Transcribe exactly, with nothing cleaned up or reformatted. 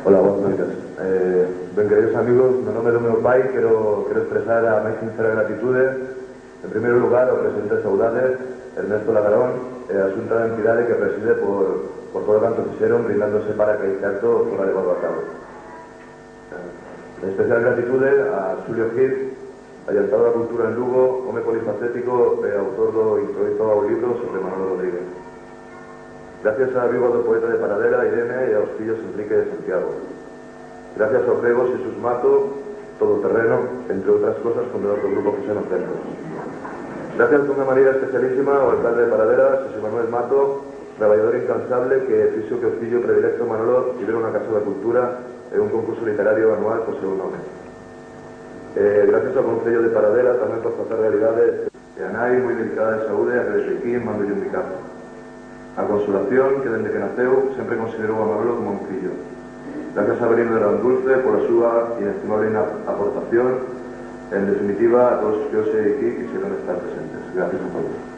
Hola, buenas noches. Eh, ben, queridos amigos, no nome do meu pai quero, quero expresar a máis sincera gratitude en primeiro lugar ao presidente de Saudade, Ernesto Lagarón, e a xunta da entidade que preside por, por todo canto fixeron brindándose para que este acto fora levado a cabo. En especial gratitude a Xulio Gil, adiantado da cultura en Lugo, home polifacético e autor do improvisado libro sobre Manolo Rodríguez. Gracias a viúva do poeta de Paradela, Irene, e aos fillos Enrique de Santiago. Gracias ao prego Xesús Mato, todoterreno, entre outras cosas, fundador do grupo José Centros. Gracias dunha maneira especialísima ao alcalde de Paradela, Xosé Manuel Mato, traballador incansable que fixo que o fillo predilecto Manolo tivera unha casa da cultura e un concurso literario anual co seu nome. Eh, gracias ao Concello de Paradela tamén por facer realidade e a nai moi delicada de saúde a que desde aquí mando un bicazo. A Consolación, que dende que naceu sempre considerou a Manolo como un fillo. Gracias a Avelino de Randulce pola súa inestimable aportación. En definitiva, a todos os que hoxe aquí quixeron estar presentes. Gracias a todos.